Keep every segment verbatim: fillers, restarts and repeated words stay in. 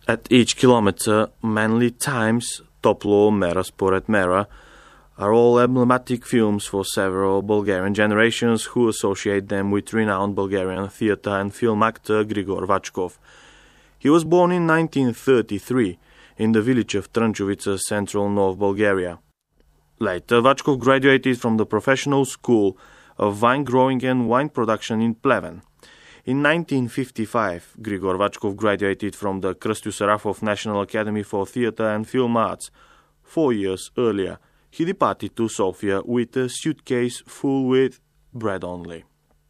At each kilometer, Manly Times, Toplo, Mera Sporet Mera are all emblematic films for several Bulgarian generations who associate them with renowned Bulgarian theatre and film actor Grigor Vachkov. He was born in nineteen thirty-three in the village of Trnčovica, central North Bulgaria. Later, Vachkov graduated from the professional school of vine growing and wine production in Pleven. In nineteen fifty-five, Grigor Vachkov graduated from the Krstu Sarafov National Academy for Theatre and Film Arts. Four years earlier, he departed to Sofia with a suitcase full with bread only.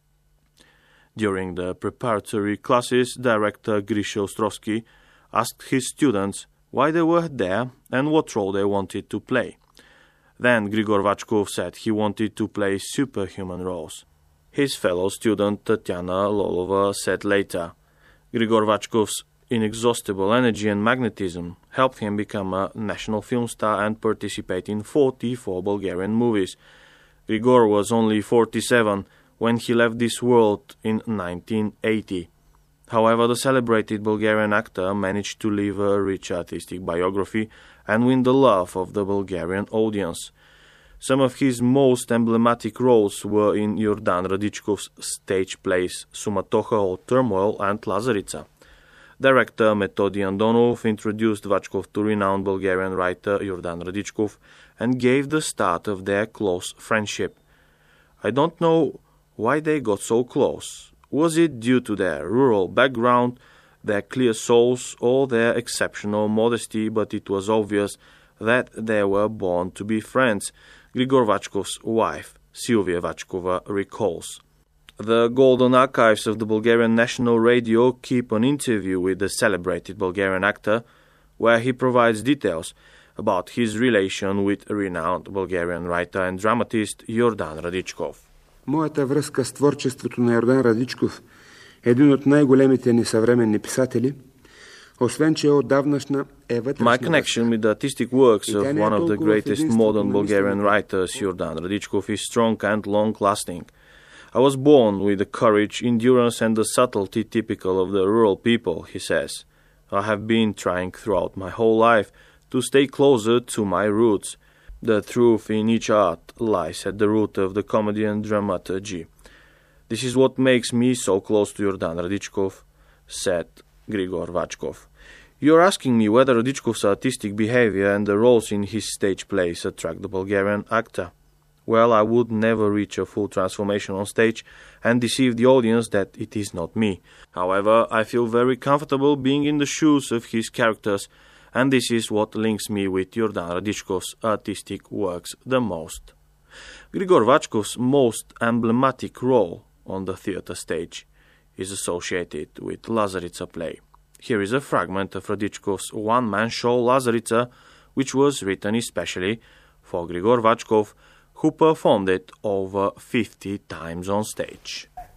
During the preparatory classes, director Grisha Ostrovsky asked his students why they were there and what role they wanted to play. Then Grigor Vachkov said he wanted to play superhuman roles. His fellow student Tatiana Lolova said later, Grigor Vachkov's inexhaustible energy and magnetism helped him become a national film star and participate in forty-four Bulgarian movies. Grigor was only forty-seven when he left this world in nineteen eighty. However, the celebrated Bulgarian actor managed to live a rich artistic biography and win the love of the Bulgarian audience. Some of his most emblematic roles were in Yordan Radichkov's stage plays Sumatocha or Turmoil and Lazarica. Director Metodi Andonov introduced Vachkov to renowned Bulgarian writer Yordan Radichkov and gave the start of their close friendship. I don't know why they got so close. Was it due to their rural background, their clear souls, or their exceptional modesty? But it was obvious that they were born to be friends. Grigor Vachkov's wife, Silvia Vachkova, recalls. The golden archives of the Bulgarian National Radio keep an interview with the celebrated Bulgarian actor, where he provides details about his relation with renowned Bulgarian writer and dramatist Yordan Radichkov. Моята връзка с творчеството на Йордан Радичков, един от най-големите ни съвременни писатели, освен че е отдавнашна е вътрешна. My connection with the artistic works of one of the greatest modern Bulgarian writers, Yordan Radichkov, is strong and long-lasting. I was born with the courage, endurance and the subtlety typical of the rural people, he says. I have been trying throughout my whole life to stay closer to my roots. The truth in each art lies at the root of the comedy and dramaturgy. This is what makes me so close to Yordan Radichkov, said Grigor Vachkov. You're asking me whether Radichkov's artistic behavior and the roles in his stage plays attract the Bulgarian actor. Well, I would never reach a full transformation on stage and deceive the audience that it is not me. However, I feel very comfortable being in the shoes of his characters, and this is what links me with Yordan Radichkov's artistic works the most. Grigor Vachkov's most emblematic role on the theatre stage is associated with Lazarica play. Here is a fragment of Radichkov's one-man show Lazarica, which was written especially for Grigor Vachkov, who performed it over fifty times on stage.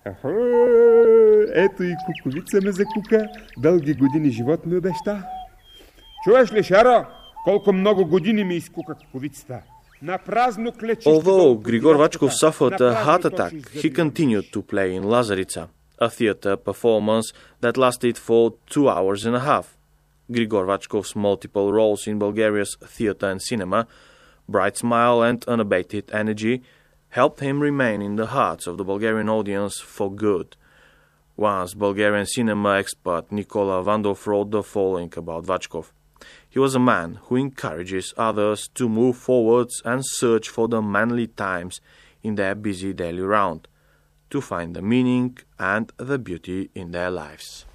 Ето и куковица ме закука, дълги години живот ми обеща. Чуваш ли, Шаро, колко много години ми изкука куковицата? Although Grigor Vachkov suffered a heart attack, he continued to play in Lazarica, a theatre performance that lasted for two hours and a half. Grigor Vachkov's multiple roles in Bulgaria's theatre and cinema, bright smile and unabated energy, helped him remain in the hearts of the Bulgarian audience for good. Once Bulgarian cinema expert Nikola Vandov wrote the following about Vachkov. He was a man who encourages others to move forwards and search for the manly times in their busy daily round, to find the meaning and the beauty in their lives.